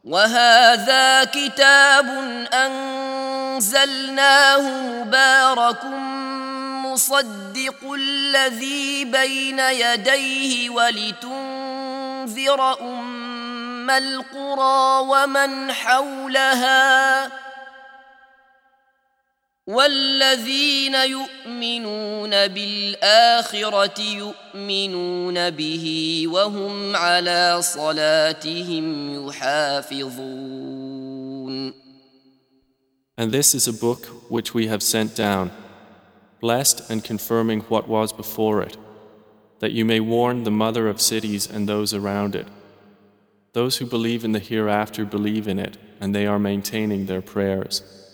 وهذا كتاب أنزلناه مبارك مصدق الذي بين يديه ولتنذر أم القرى ومن حولها والذين يؤمنون بالآخرة يؤمنون به وهم على صلاتهم يحافظون. And this is a book which we have sent down, blessed and confirming what was before it, that you may warn the mother of cities and those around it. Those who believe in the hereafter believe in it, and they are maintaining their prayers.